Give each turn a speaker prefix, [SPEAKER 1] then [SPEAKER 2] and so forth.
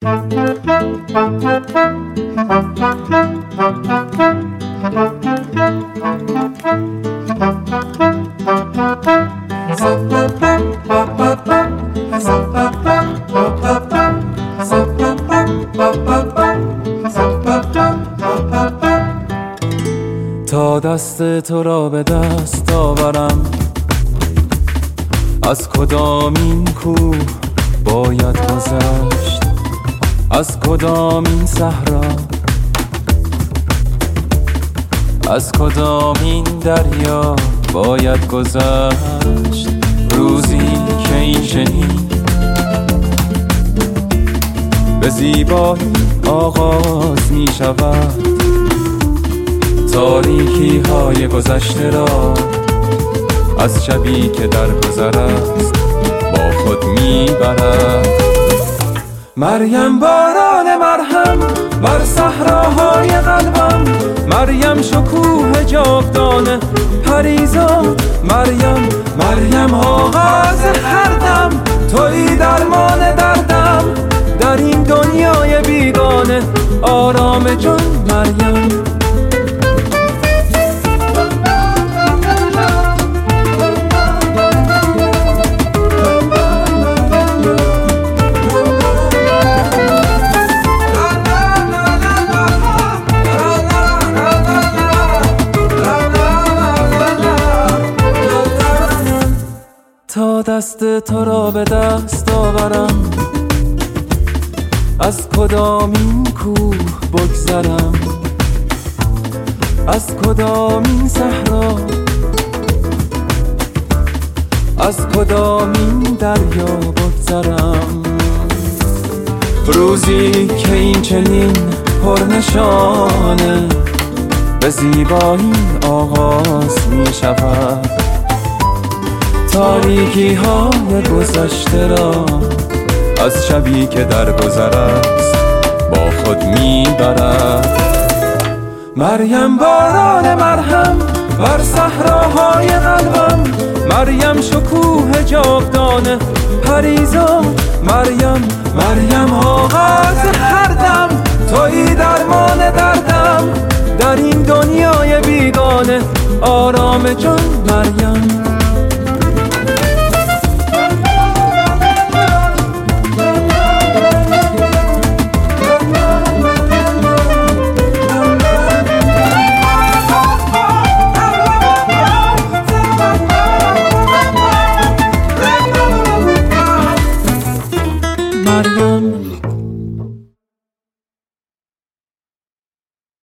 [SPEAKER 1] تا دست تو را به دست آورم، از کدامین کوه باید گذشت، از کدامین صحرا، از کدامین دریا باید گذشت. روزی که این چنین به زیبایی آغاز می شود، تاریکی های گذشته را از شبی که در گذر است با خود می برد. مریم باران مرهم بر صحراهای قلبم، مریم شکوه جاودانه پریزان، مریم آغاز هر دم، تویی درمان دردم در این دنیای بیگانه، آرام جان مریم. تا دست تو را به دست آورم، از کدامین کوه بگذرم، از کدامین صحرا، از کدامین دریا بگذرم. روزی که این چنین پرنشانه به زیبایی آغاز می شود، تاریکی های گذشته را از شبی که در گذر است با خود میبرد. مریم باران مرهم بر صحراهای قلبم، مریم شکوه جاودانه پریزان، مریم آغاز هر دم، تویی درمان دردم در این دنیای بیگانه، آرام جان مریم.